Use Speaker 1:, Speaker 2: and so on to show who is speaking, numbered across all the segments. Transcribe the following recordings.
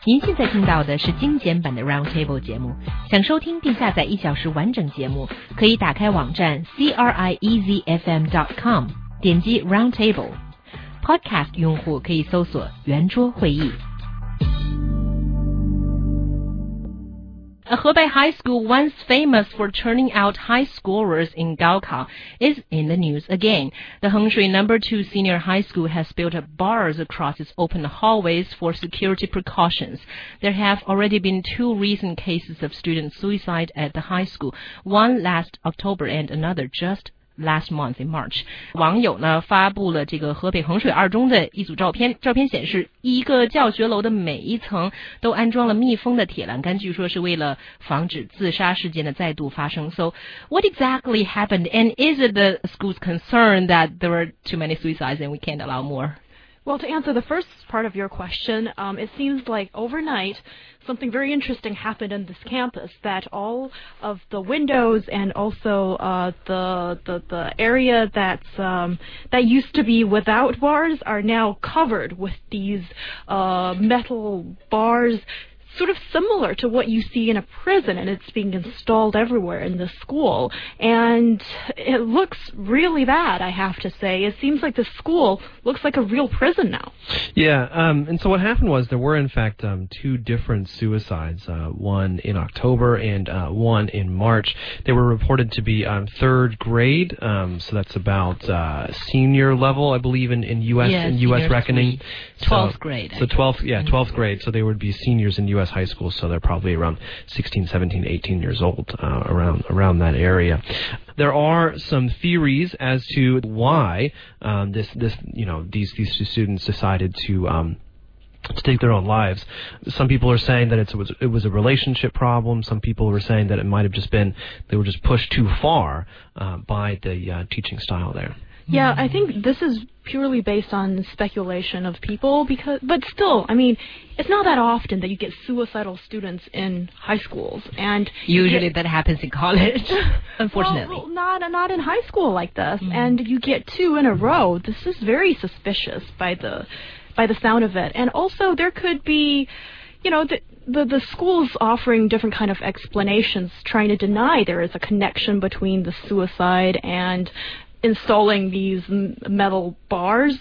Speaker 1: 您现在听到的是精简版的 Roundtable 节目。想收听并下载1小时完整节目，可以打开网站 CRIEZFM.com， 点击 Roundtable。Podcast 用户可以搜索圆桌会议。A Hebei high school once famous for turning out high scorers in Gaokao is in the news again. The Hengshui No. 2 Senior High School has built up bars across its open hallways for security precautions. There have already been 2 recent cases of student suicide at the high school, one last October and another just last month in March. 网友呢发布了这个河北衡水二中的一组照片，照片显示一个教学楼的每一层都安装了密封的铁栏杆，据说是为了防止自杀事件的再度发生。So what exactly happened, and is it the school's concern that there were too many suicides and we can't allow more?
Speaker 2: Well, to answer the first part of your question, it seems like overnight something very interesting happened on this campus, that all of the windows and also the area that used to be without bars are now covered with these metal bars, sort of similar to what you see in a prison, and it's being installed everywhere in the school. And it looks really bad, I have to say. It seems like the school looks like a real prison now.
Speaker 3: Yeah, and so what happened was there were, in fact, 2 different suicides, one in October and one in March. They were reported to be 3rd grade, so that's about senior level, I believe, in U.S. reckoning.
Speaker 1: 12th grade.
Speaker 3: So 12th grade, so they would be seniors in U.S. high school, so they're probably around 16, 17, 18 years old, around that area. There are some theories as to why these 2 students decided to take their own lives. Some people are saying that it was a relationship problem. Some people were saying that it might have just been they were just pushed too far by the teaching style there.
Speaker 2: Yeah, I think this is purely based on speculation of people, but still, I mean, it's not that often that you get suicidal students in high schools, and
Speaker 1: usually that happens in college, unfortunately.
Speaker 2: Well, not in high school like this, and you get 2 in a row. This is very suspicious by the sound of it, and also there could be, the school's offering different kind of explanations, trying to deny there is a connection between the suicide and installing these metal bars.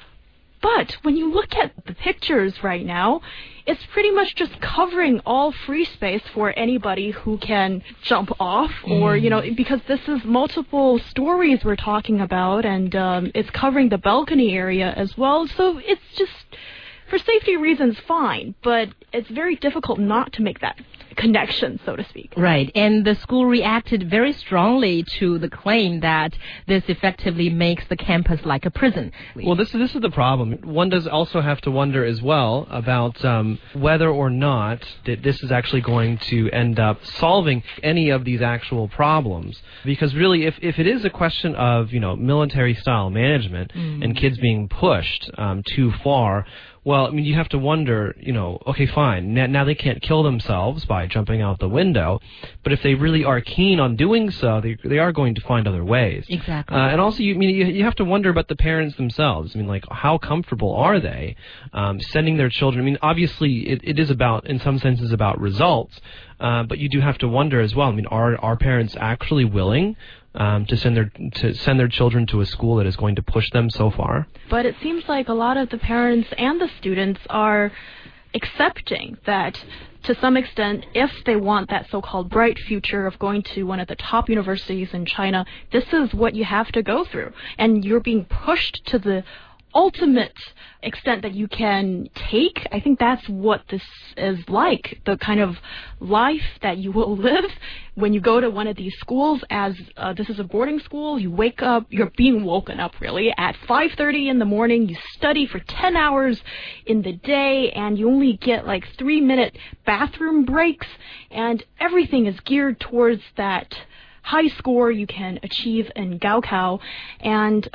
Speaker 2: But when you look at the pictures right now, it's pretty much just covering all free space for anybody who can jump off, or, because this is multiple stories we're talking about, and it's covering the balcony area as well. So it's just, for safety reasons, fine, but it's very difficult not to make that connection, so to speak.
Speaker 1: Right, and the school reacted very strongly to the claim that this effectively makes the campus like a prison.
Speaker 3: Well, this is the problem. One does also have to wonder as well about whether or not that this is actually going to end up solving any of these actual problems. Because really, if it is a question of, military-style management and kids being pushed too far, well, I mean, you have to wonder, okay, fine, now they can't kill themselves by jumping out the window, but if they really are keen on doing so, they are going to find other ways.
Speaker 1: Exactly.
Speaker 3: And also, you have to wonder about the parents themselves. I mean, like, how comfortable are they sending their children? I mean, obviously, it is about, in some senses, about results, but you do have to wonder as well. I mean, are parents actually willing to send their children to a school that is going to push them so far?
Speaker 2: But it seems like a lot of the parents and the students are accepting that, to some extent, if they want that so-called bright future of going to one of the top universities in China, this is what you have to go through. And you're being pushed to the ultimate extent that you can take. I think that's what this is like, the kind of life that you will live when you go to one of these schools. As this is a boarding school, you wake up, you're being woken up really at 5:30 in the morning, you study for 10 hours in the day, and you only get like 3-minute bathroom breaks, and everything is geared towards that high score you can achieve in Gaokao. And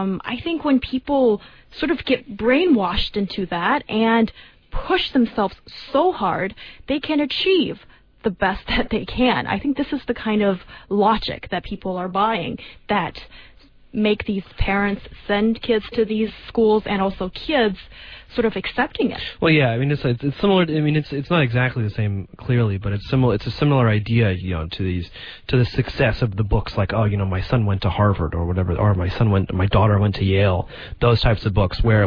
Speaker 2: I think when people sort of get brainwashed into that and push themselves so hard, they can achieve the best that they can. I think this is the kind of logic that people are buying, that make these parents send kids to these schools and also kids sort of accepting it?
Speaker 3: Well, yeah, I mean it's similar. I mean it's not exactly the same clearly, but it's similar. It's a similar idea, to the success of the books, like my son went to Harvard or whatever, or my daughter went to Yale. Those types of books where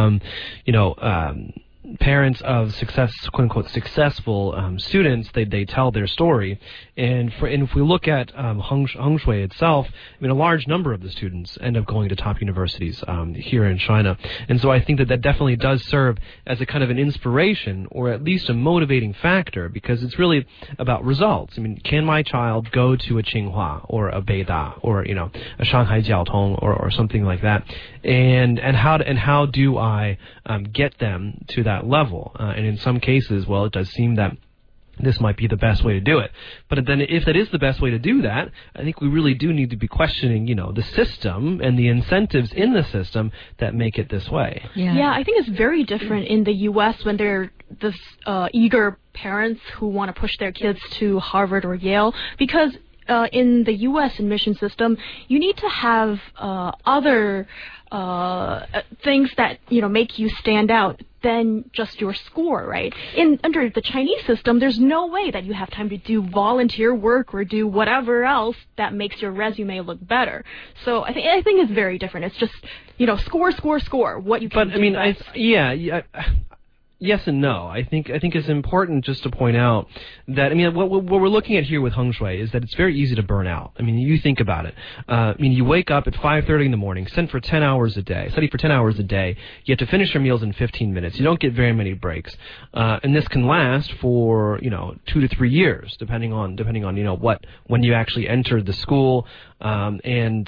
Speaker 3: parents of quote unquote successful students, they tell their story, and if we look at Heng Shui itself, I mean a large number of the students end up going to top universities here in China, and so I think that definitely does serve as a kind of an inspiration or at least a motivating factor, because it's really about results. I mean, can my child go to a Tsinghua or a Beida or a Shanghai Jiaotong or something like that, and how do I get them to that level? And in some cases, well, it does seem that this might be the best way to do it. But then if that is the best way to do that, I think we really do need to be questioning, the system and the incentives in the system that make it this way.
Speaker 2: Yeah, I think it's very different in the U.S. when there are this eager parents who want to push their kids to Harvard or Yale, because in the U.S. admission system, you need to have other things that make you stand out than just your score, right? Under the Chinese system, there's no way that you have time to do volunteer work or do whatever else that makes your resume look better. So I think it's very different. It's just score. What you can. But
Speaker 3: I mean, yes and no. I think it's important just to point out that, I mean, what we're looking at here with Heng Shui is that it's very easy to burn out. I mean, you think about it. I mean, you wake up at 5:30 in the morning, study for 10 hours a day. You have to finish your meals in 15 minutes. You don't get very many breaks, and this can last for 2 to 3 years, depending on when you actually entered the school, and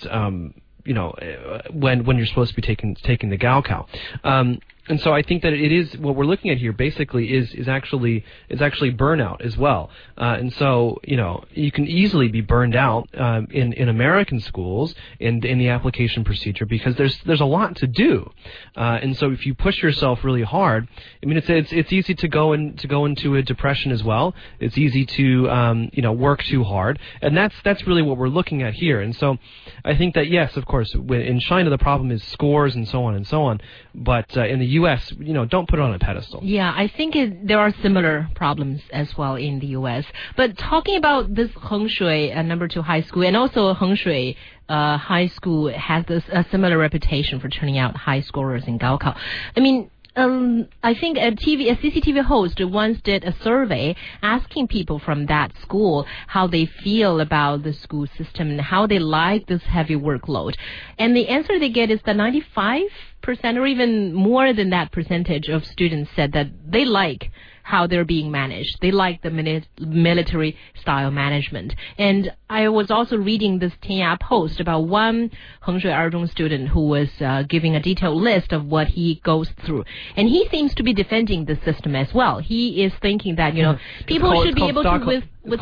Speaker 3: when you're supposed to be taking the Gaokao. And so I think that it is, what we're looking at here basically is actually burnout as well. And so, you can easily be burned out in American schools in the application procedure, because there's a lot to do. And so if you push yourself really hard, I mean it's easy to go into a depression as well. It's easy to work too hard. And that's really what we're looking at here. And so I think that, yes, of course, in China the problem is scores and so on, but in the U.S., don't put it on a pedestal.
Speaker 1: Yeah, I think there are similar problems as well in the U.S. But talking about this Heng Shui number 2 high school, and also Heng Shui high school has a similar reputation for turning out high scorers in Gaokao. I mean, I think a CCTV host once did a survey asking people from that school how they feel about the school system and how they like this heavy workload. And the answer they get is that 95% or even more than that percentage of students said that they like how they're being managed. They like the military style management. And I was also reading this Tianyao post about one Heng Shui Erzhong student who was giving a detailed list of what he goes through. And he seems to be defending the system as well. He is thinking that, people should be able to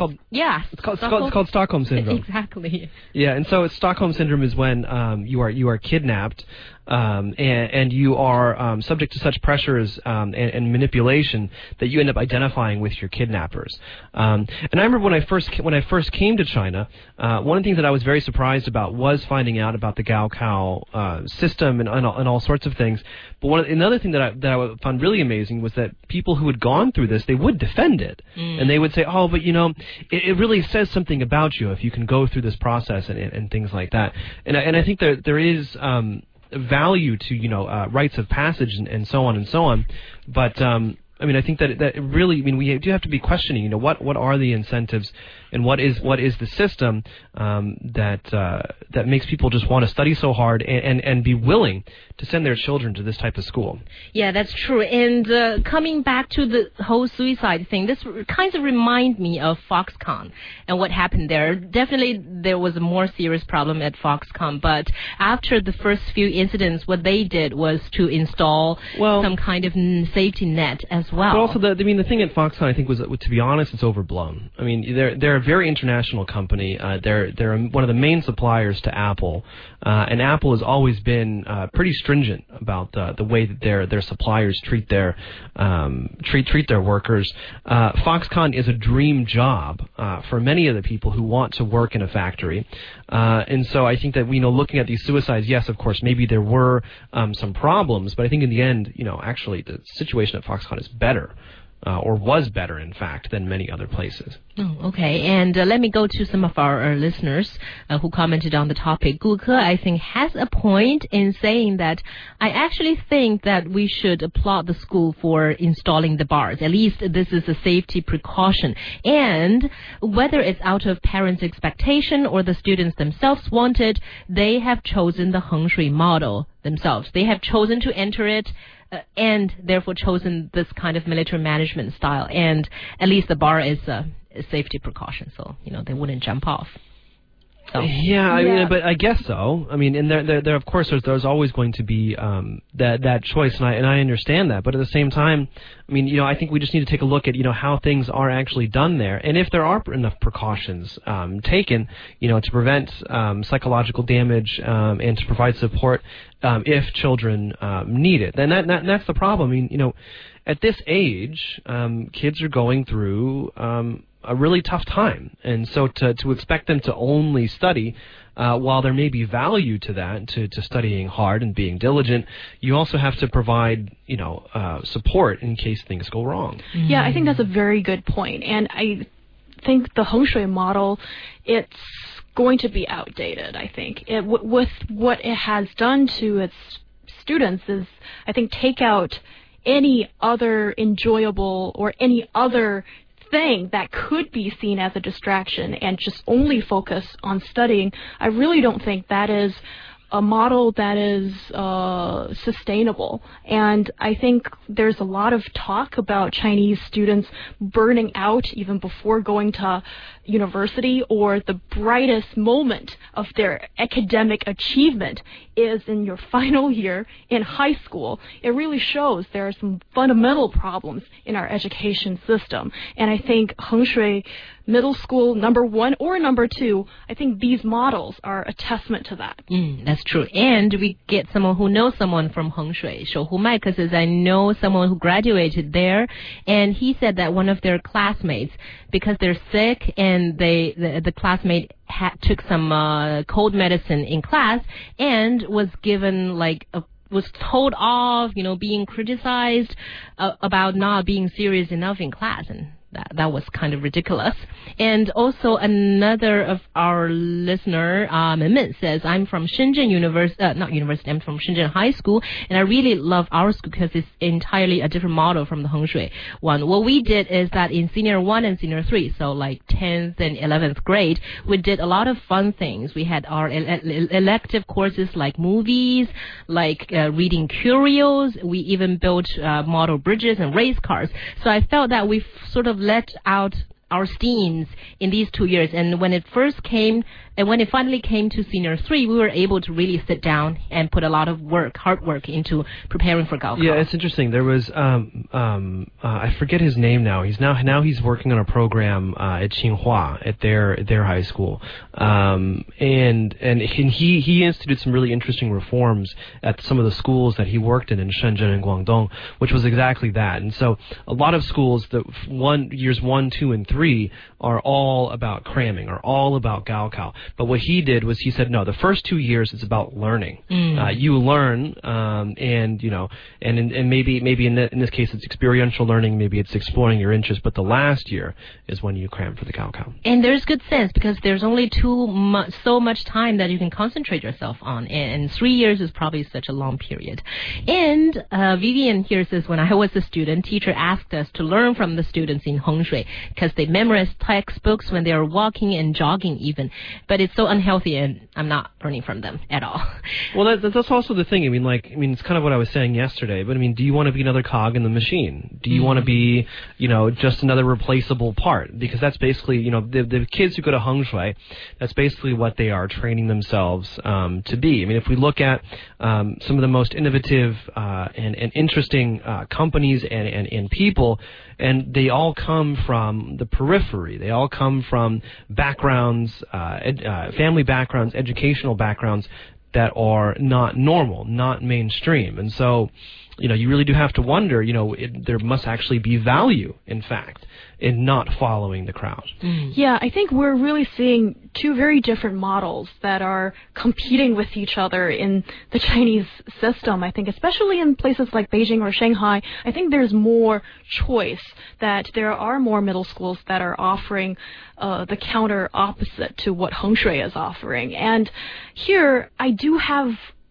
Speaker 1: It's
Speaker 3: called Stockholm syndrome.
Speaker 1: Exactly.
Speaker 3: Yeah, and so Stockholm syndrome is when you are kidnapped, and you are subject to such pressures and manipulation that you end up identifying with your kidnappers. And I remember when I first came to China, one of the things that I was very surprised about was finding out about the Gaokao system and all sorts of things. But another thing that I found really amazing was that people who had gone through this, they would defend it, and they would say, "Oh, but it really says something about you if you can go through this process and things like that." And I think there is value to rites of passage and so on, but I mean, I think that really, I mean, we do have to be questioning, what are the incentives and what is the system that makes people just want to study so hard and be willing to send their children to this type of school.
Speaker 1: Yeah, that's true. And coming back to the whole suicide thing, this kind of reminds me of Foxconn and what happened there. Definitely there was a more serious problem at Foxconn, but after the first few incidents, what they did was to install some kind of safety net as as well.
Speaker 3: But also, the thing at Foxconn, I think, was, to be honest, it's overblown. I mean, they're a very international company. They're one of the main suppliers to Apple, and Apple has always been pretty stringent about the way that their suppliers treat their workers. Foxconn is a dream job for many of the people who want to work in a factory, and so I think that looking at these suicides, yes, of course, maybe there were some problems, but I think in the end, actually the situation at Foxconn is better, or was better, in fact, than many other places.
Speaker 1: Oh, okay. And let me go to some of our listeners who commented on the topic. Gu Ke, I think, has a point in saying that I actually think that we should applaud the school for installing the bars. At least this is a safety precaution. And whether it's out of parents' expectation or the students themselves wanted, they have chosen the Heng Shui model themselves. They have chosen to enter it and therefore chosen this kind of military management style. And at least the bar is a safety precaution, so they wouldn't jump off. So.
Speaker 3: Yeah, I mean, but I guess so. I mean, and there of course there's always going to be that choice, and I understand that. But at the same time, I mean, I think we just need to take a look at how things are actually done there, and if there are enough precautions taken, to prevent psychological damage and to provide support if children need it. Then that's the problem. I mean, at this age, kids are going through a really tough time, and so to expect them to only study, while there may be value to that, to studying hard and being diligent, you also have to provide support in case things go wrong.
Speaker 2: Yeah, I think that's a very good point, and I think the Heng Shui model, it's going to be outdated. I think with what it has done to its students is, I think, take out any other enjoyable or any other thing that could be seen as a distraction and just only focus on studying. I really don't think that is a model that is sustainable. And I think there's a lot of talk about Chinese students burning out even before going to university, or the brightest moment of their academic achievement is in your final year in high school. It really shows there are some fundamental problems in our education system. And I think Heng Shui Middle School number 1 or number 2, I think these models are a testament to that.
Speaker 1: That's true. And we get someone who knows someone from Heng Shui. Shou Hu Maika says, I know someone who graduated there, and he said that one of their classmates, because they're sick and the classmate took some cold medicine in class and was given was told off, being criticized about not being serious enough in class, and that was kind of ridiculous. And also another of our listener, Men says, I'm from Shenzhen I'm from Shenzhen High School, and I really love our school because it's entirely a different model from the Heng Shui one. What we did is that in Senior 1 and Senior 3, so like 10th and 11th grade, we did a lot of fun things. We had our elective courses like movies, like reading curios. We even built model bridges and race cars. So I felt that we sort of let out our steams in these 2 years, and when it finally came to Senior 3, we were able to really sit down and put a lot of hard work into preparing for Gaokao.
Speaker 3: Yeah, it's interesting. There was I forget his name now. He's working on a program at Tsinghua at their high school, and he instituted some really interesting reforms at some of the schools that he worked in Shenzhen and Guangdong, which was exactly that. And so a lot of schools that years 1, 2, and 3 are all about cramming, are all about Gaokao. But what he did was he said, no, the first 2 years is about learning. You learn, and maybe in this case it's experiential learning, maybe it's exploring your interests. But the last year is when you cram for the Gaokao.
Speaker 1: And there's good sense because there's only so much time that you can concentrate yourself on, and 3 years is probably such a long period. And Vivian here says, when I was a student, teacher asked us to learn from the students in Heng Shui because they They memorize textbooks when they are walking and jogging even. But it's so unhealthy, and I'm not learning from them at all.
Speaker 3: Well, that's also the thing. I mean, it's kind of what I was saying yesterday. But I mean, do you want to be another cog in the machine? Do you want to be, just another replaceable part? Because that's basically, the kids who go to Hengshui, that's basically what they are training themselves to be. I mean, if we look at some of the most innovative and interesting companies and people, and they all come from the periphery. They all come from backgrounds, family backgrounds, educational backgrounds that are not normal, not mainstream. And so, you really do have to wonder, there must actually be value, in fact, in not following the crowd.
Speaker 2: Yeah, I think we're really seeing two very different models that are competing with each other in the Chinese system. I think especially in places like Beijing or Shanghai, I think there's more choice, that there are more middle schools that are offering the counter opposite to what Hengshui is offering. And here, I do have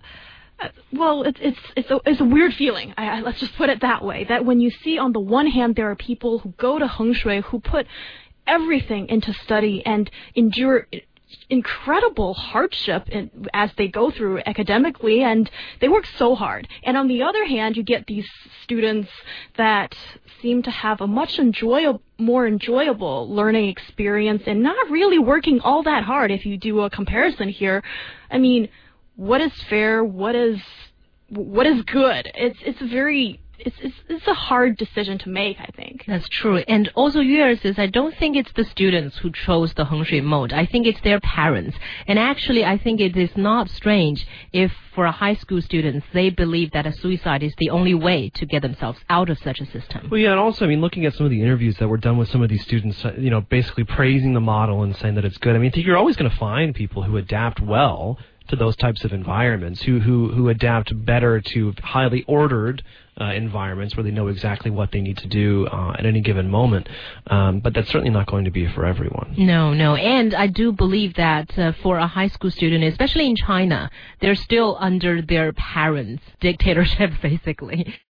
Speaker 2: it's a weird feeling. Let's just put it that way. That when you see, on the one hand, there are people who go to Hengshui who put everything into study and endure incredible hardship as they go through academically, and they work so hard. And on the other hand, you get these students that seem to have a much more enjoyable learning experience and not really working all that hard. If you do a comparison here, I mean, what is fair? What is good? It's a hard decision to make, I think.
Speaker 1: That's true. And also, Yue says, I don't think it's the students who chose the Hengshui mode. I think it's their parents. And actually, I think it is not strange if, for a high school students, they believe that a suicide is the only way to get themselves out of such a system.
Speaker 3: Well, yeah, and also, I mean, looking at some of the interviews that were done with some of these students, basically praising the model and saying that it's good. I mean, I think you're always going to find people who adapt well to those types of environments, who adapt better to highly ordered environments where they know exactly what they need to do at any given moment. But that's certainly not going to be for everyone.
Speaker 1: No. And I do believe that for a high school student, especially in China, they're still under their parents' dictatorship, basically.